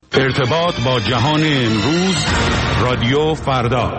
ارتباط با جهان امروز، رادیو فردا.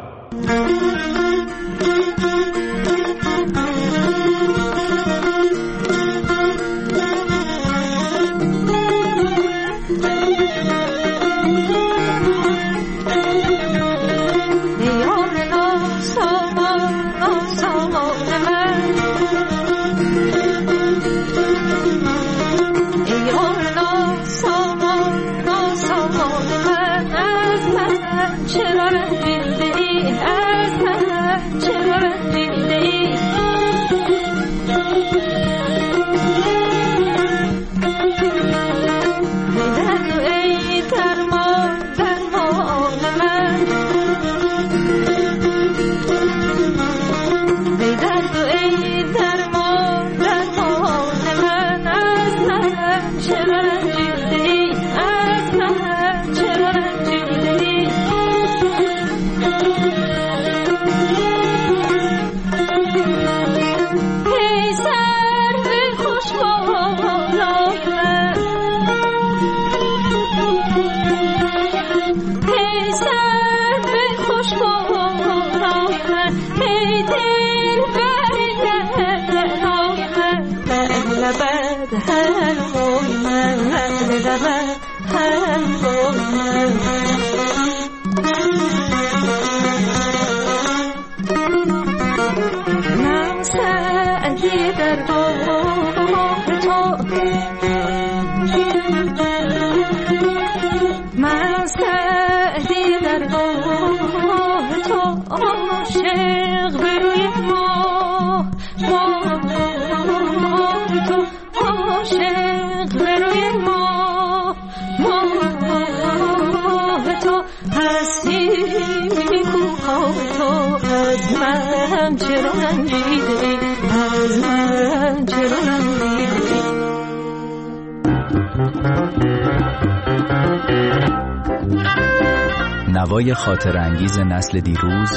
نوای خاطر انگیز نسل دیروز،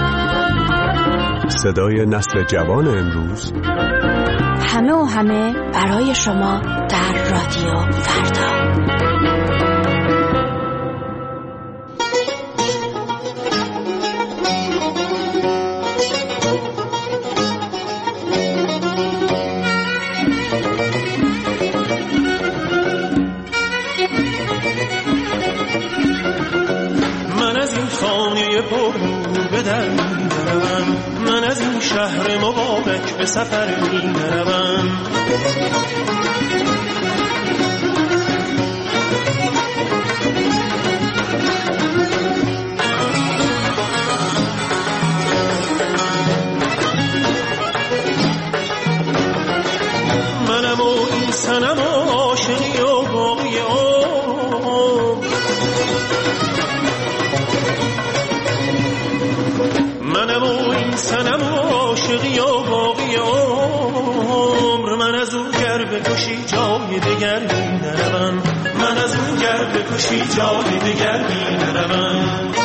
صدای نسل جوان امروز، همه و همه برای شما در رادیو فردا. من از این شهر مبارک به سفر می روم. منم و این صنم و عاشقی و باقی عمر، منم و این صنم و عاشقی و باقی عمر. من از اون گر بکشی جای دگر می نروم، من از اون گر بکشی جای دگر می نروم.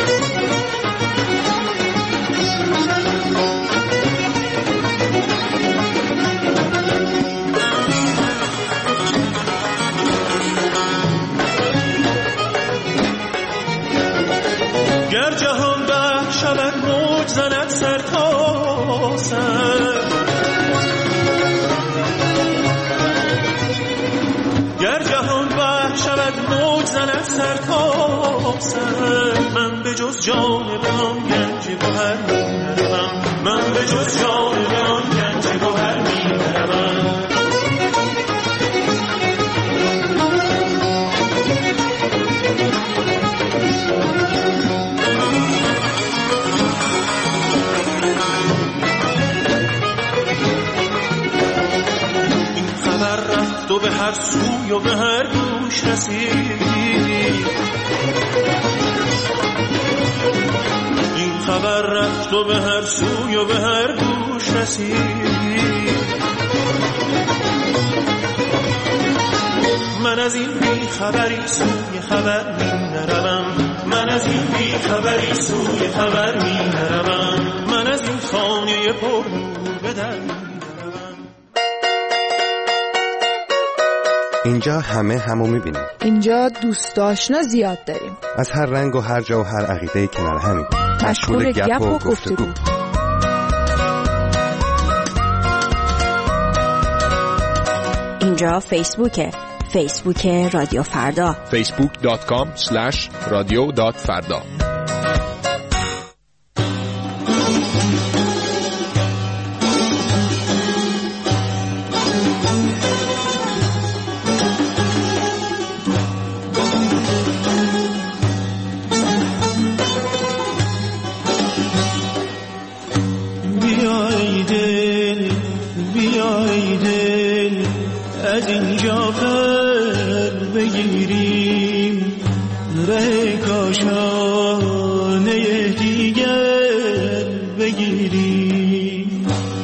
گر جهان بحر شود موج زند سر تا سر، گر جهان بحر شود موج زند سر تا سر. من به جز جان به آن گنج گوهر می نروم، من به جز جان به آن گنج گوهر می نروم. تو به هر سوی و به هر گوش رسید، این خبر رفت و به هر سوی و به هر گوش رسید. من از این بی خبری سوی خبر می نروم، من از این بی خبری سوی خبر می نروم. من از این خانه پر نور به در. این اینجا همه همو میبینیم. اینجا دوست آشنا زیاد داریم. از هر رنگ و هر جا و هر عقیده کنار همین. مشغول گپ و گفتگو. اینجا فیسبوک رادیو فردا. facebook.com/radio.farda. از اینجا پر بگیریم ره کاشانه دیگر بگیریم.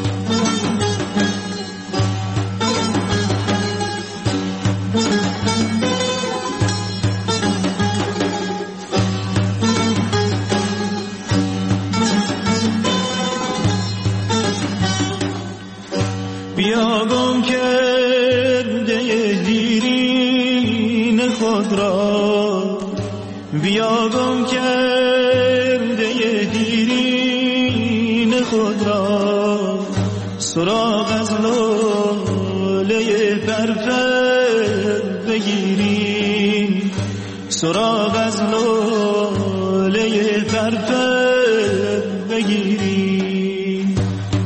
بیا گم کرده دیرین خود را، بیا گم کرده دیرین خود را، سراغ از لاله پرپر بگیریم، سراغ از لاله پرپر بگیریم.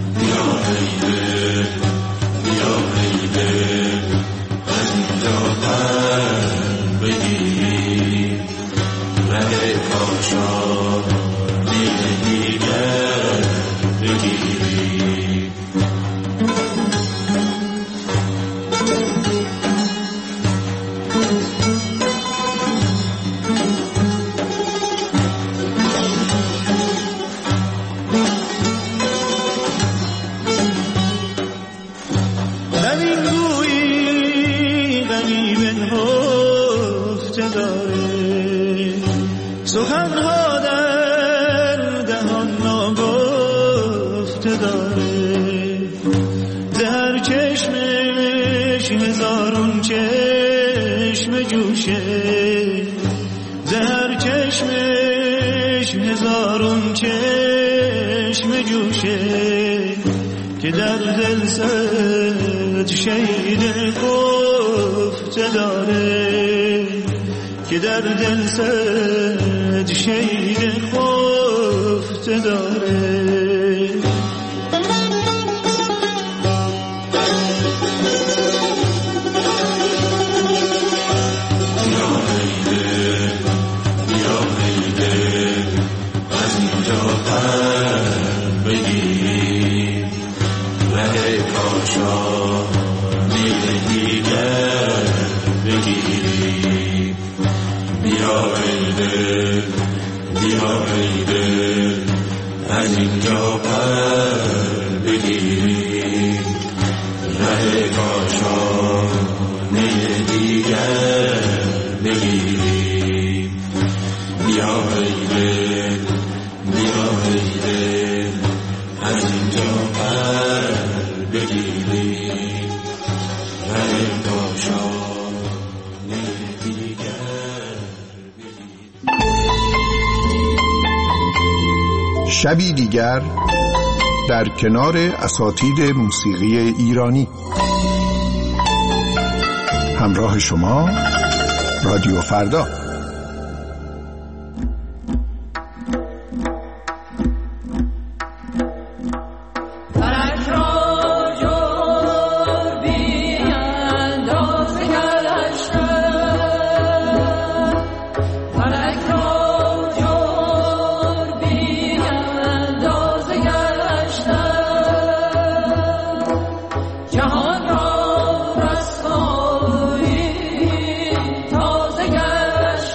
از اینجا پر بگیریم ره کاشانه دیگر بگیریم. سخنها در دهان ناگفته داره، در چشمش هزارون چشم جوشه، در چشمش هزارون چشم جوشه، که در دل صد شهید گفته داره، که در دل صد شهید خفته داره. بیا هیده از اینجا پر بگیریم ره کاشانه دیگر بگیریم. بیا ای دل از اینجا پر بگیریم ره کاشانه دیگر بگیریم. بیا ای دل از اینجا پر بگیریم ره کاشانه دیگر. شبی دیگر در کنار اساتید موسیقی ایرانی. همراه شما رادیو فردا. جهان را رسوایی تازه گشت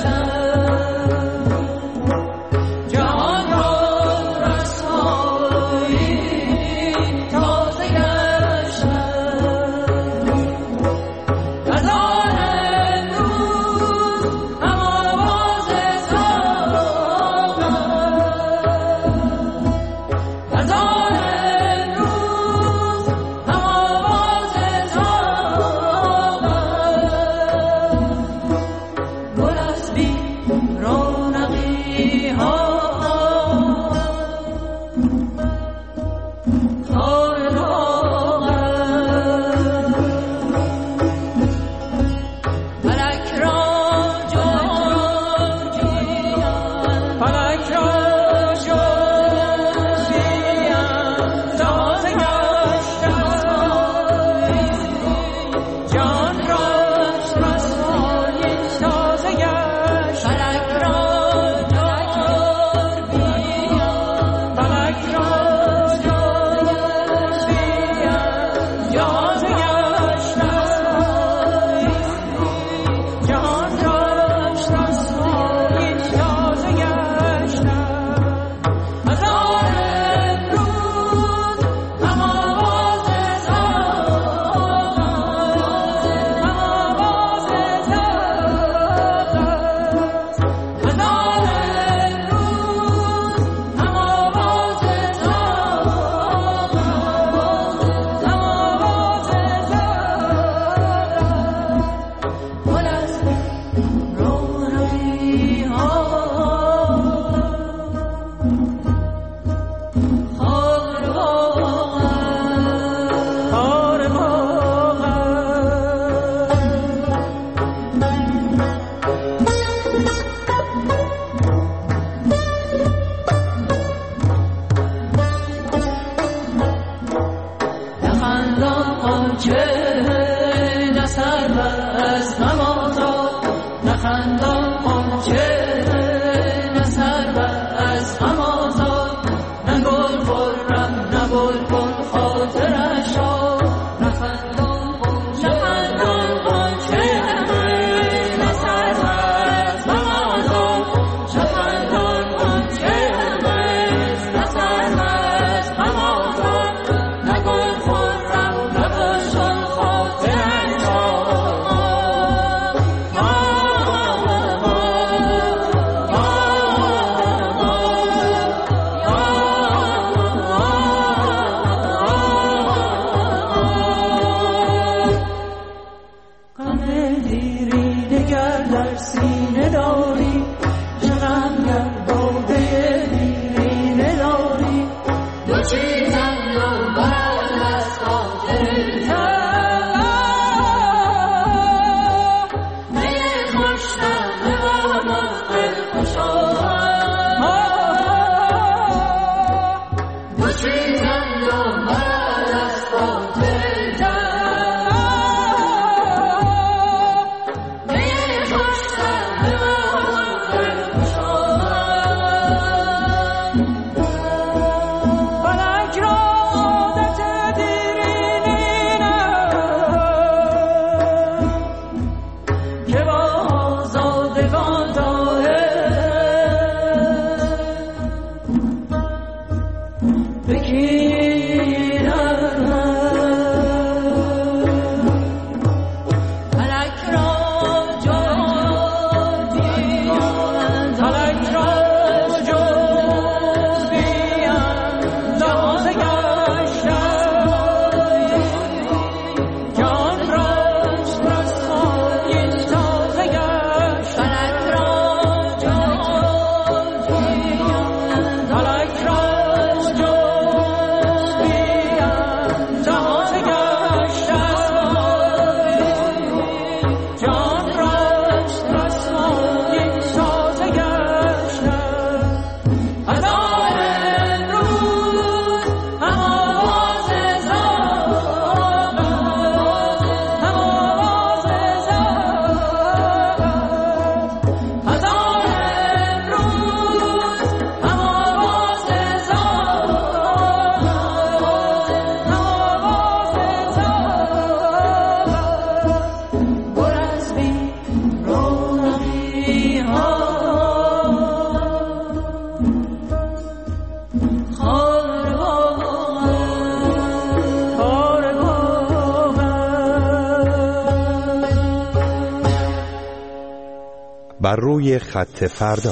بر روی خط فردا.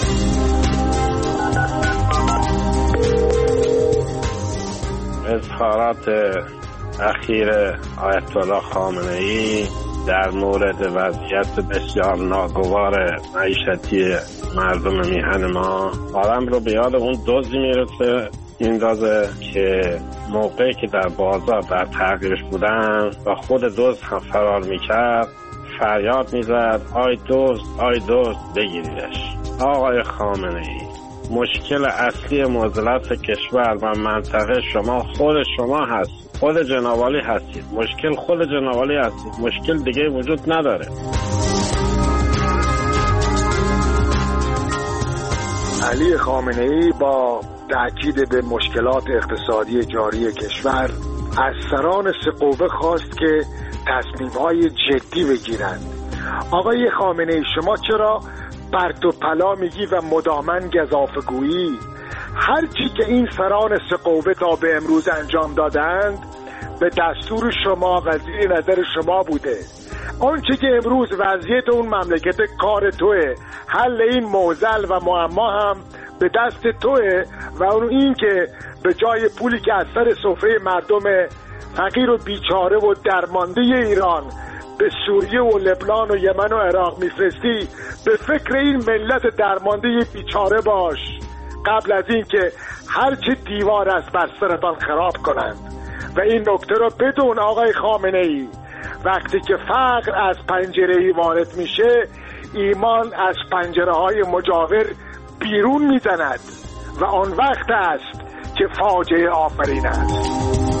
اظهارات اخیر آیت الله خامنه‌ای در مورد وضعیت بسیار ناگوار معیشتی مردم میهن ما آدم رو به یاد اون دزدی میندازه که موقعی که در بازار در تعقیبش بودن و خود دزد هم فرار میکرد فریاد میزد آی دزد بگیریدش. آقای خامنه‌ای، مشکل اصلی معضلات کشور و منطقه خود شما هست، خود جنابعالی هستید. مشکل خود جنابعالی هستید، مشکل دیگه وجود نداره. علی خامنه‌ای با تأکید به مشکلات اقتصادی جاری کشور از سران سه خواست که تصمیم‌های جدی بگیرند. آقای خامنه‌ای، شما چرا پرت و پلا میگی و مداماً گزافه‌گویی؟ هر چی که این سران سه تا به امروز انجام دادند به دستور شما و زیر نظر شما بوده. آنچه که امروز وضعیت اون مملکت کار توه، حل این معضل و معما هم به دست توه و اون این که به جای پولی که از سر سفره مردم فقیر و بیچاره و درمانده ایران به سوریه و لبنان و یمن و عراق میفرستی، به فکر این ملت درمانده بیچاره باش قبل از این که هرچه دیوار است بر سرتان خراب کنند. و این نکته رو بدون آقای خامنه‌ای، وقتی که فقر از پنجره‌ای وارد میشه، ایمان از پنجره‌های مجاور بیرون میزند و آن وقت است که فاجعه آفرین است.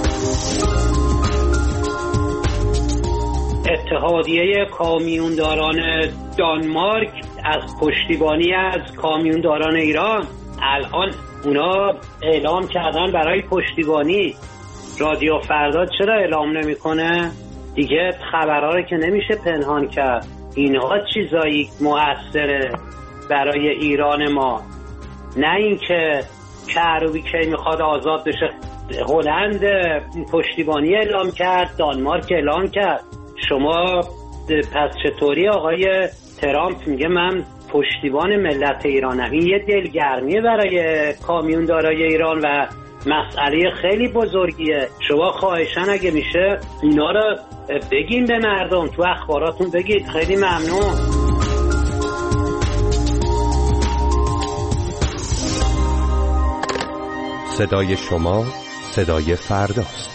اتحادیه کامیونداران دانمارک از پشتیبانی از کامیونداران ایران الان اونا اعلام کردن برای پشتیبانی. رادیو فردا چرا اعلام نمیکنه؟ دیگه خبرها رو که نمیشه پنهان کرد. اینها چیزایی مؤثره برای ایران ما، نه اینکه کروبی که میخواد آزاد بشه. هلند پشتیبانی اعلام کرد، دانمارک اعلام کرد. شما پس چطوری آقای ترامپ میگه من پشتیبان ملت ایرانم؟ این یه دلگرمیه برای کامیوندارای ایران و مسئله خیلی بزرگیه. شما خواهشاً اگه میشه اینا رو بگین به مردم، تو اخباراتون بگید. خیلی ممنون. صدای شما صدای فرداست.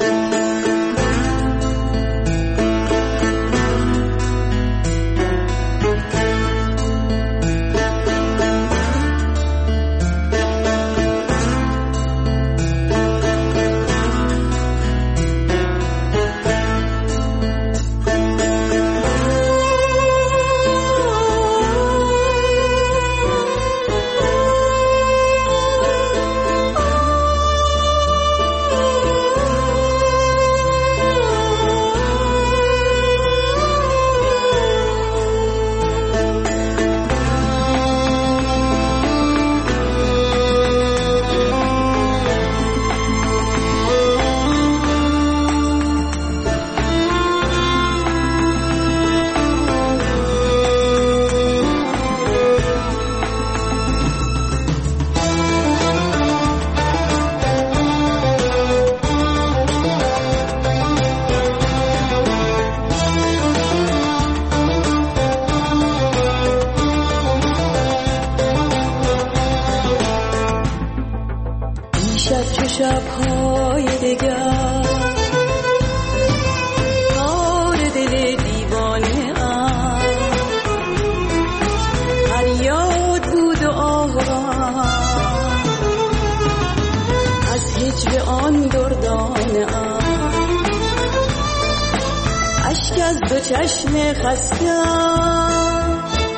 شب‌های دگر کار دل دیوانه فریاد بود و آوان از هجر آن دردانه اشک از دو چشم خستم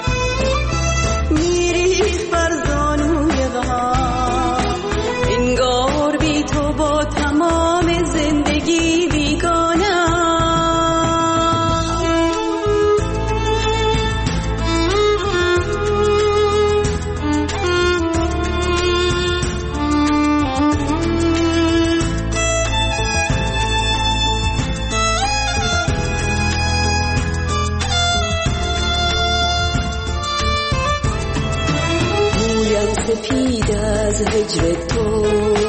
میریخت بر زانوی غم، انگار بی تو با تمام زندگی بیگانه. سپید از هجر تو،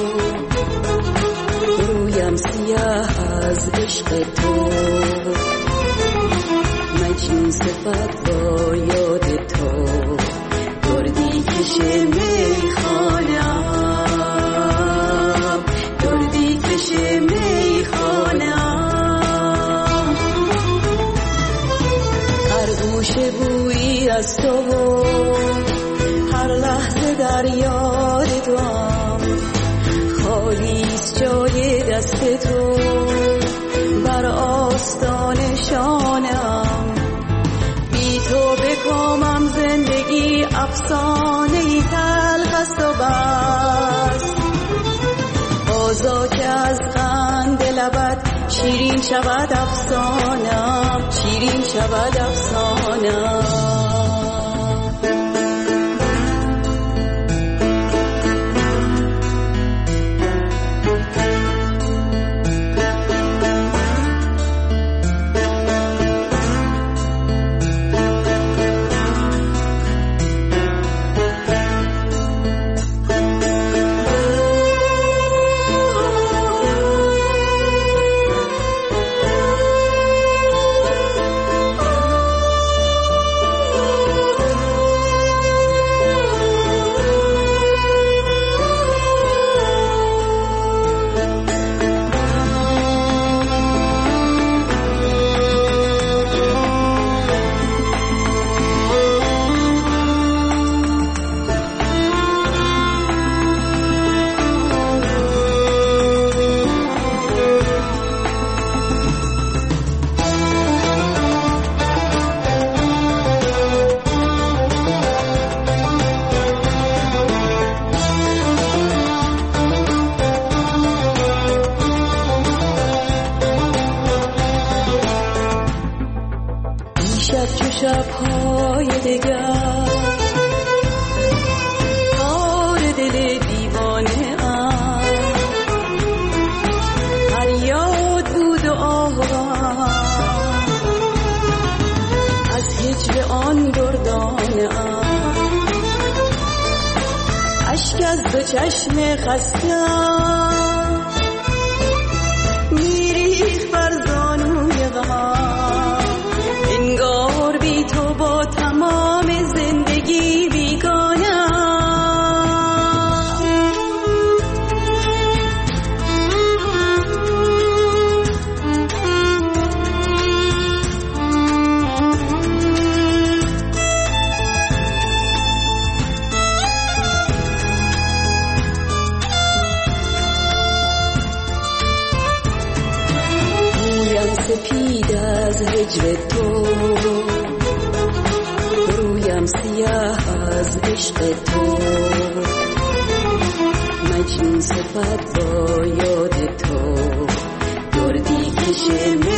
رویم سیاه از عشق تو، مجنون صفت با یاد تو، دردی کش میخوانم، دردی کش میخوانم، هر گوشه بویی از تو، هر لحظه در یاد توام، خالیست جای دست تو بر آستان شانم، بی تو بکامم زندگی افسانه‌ای تلخ است و بس، بازا که از قند لبت شیرین شود افسانم، شیرین شود افسانم. چون دردانم، اشک از دو چشم خستم میریخت بر زانوی غم، انگار بی تو با تمام زندگی بیگانم. سپید از هجر تو، رویم سیاه از عشق تو، مجنون صفت با یاد تو، دردی کش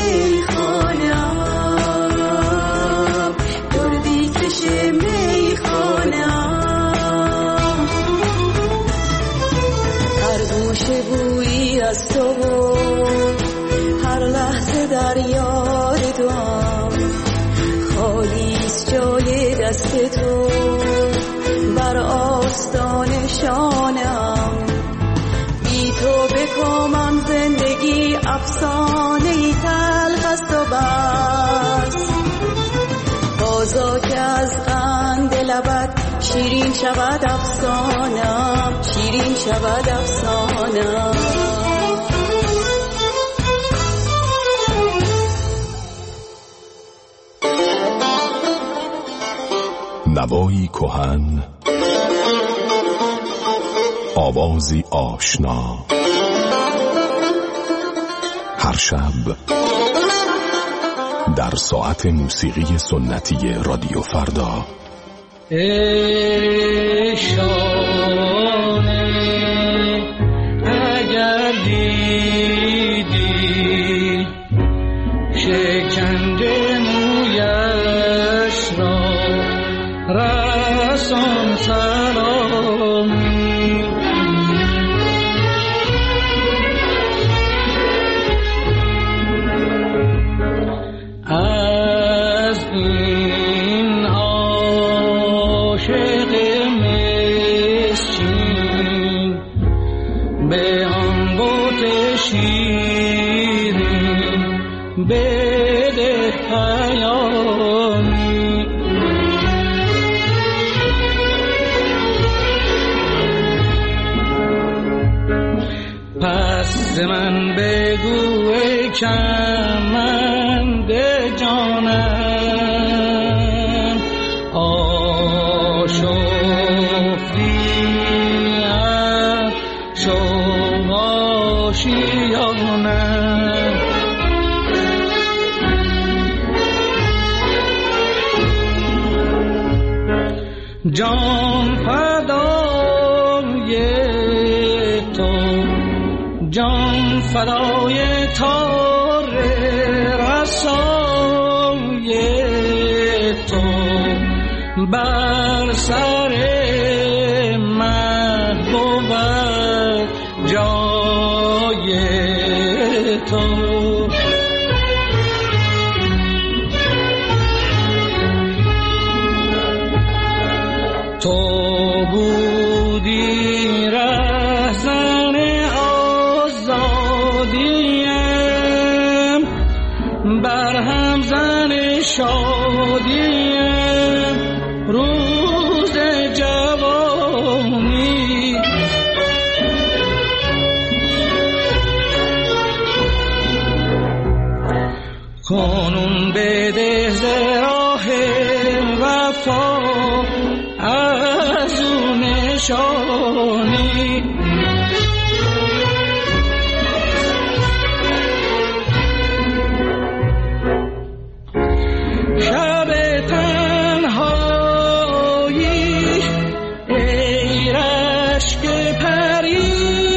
میخوانم، دردی کش میخوانم. هر گوشه بویی از تو، هر لحظه در یاد دوام، خالیست جای دست تو بر آستان شانم. بی تو بکامم زندگی افسانه‌ای تلخ است و بس، بازا که از قند لبت شیرین شود افسانم، شیرین شود افسانم. نوایی کهن، آوازی آشنا، هر شب در ساعت موسیقی سنتی رادیو فردا. ای شانه اگر دیدی شکنده مویش را، رسان سلامی. از این عاشق مسکین به آن بت شیرین بده پیامی. پس من بگو ای کمند جانم، آشفتی از شوق آشیانم. جان فدای تو، جان فدای تار رسای تو، بر سر من بود جای تو. تو بودی رهزن آزادیم، برهم زن شادیم روز جوانی. کنون بده ز راه وفا از اون نشانی. شب تنهایی ای رشک پری،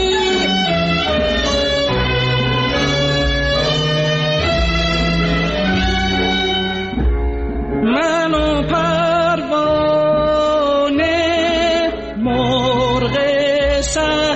منو پروانه مرغ سر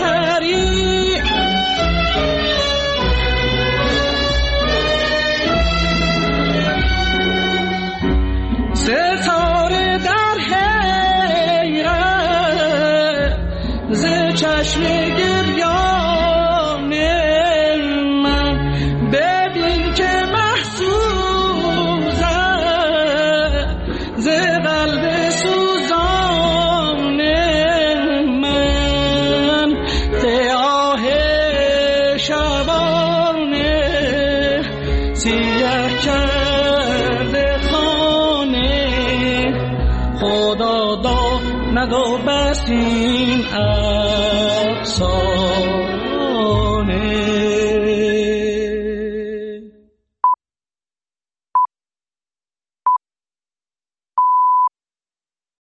خدا دا ندو بسیم افسار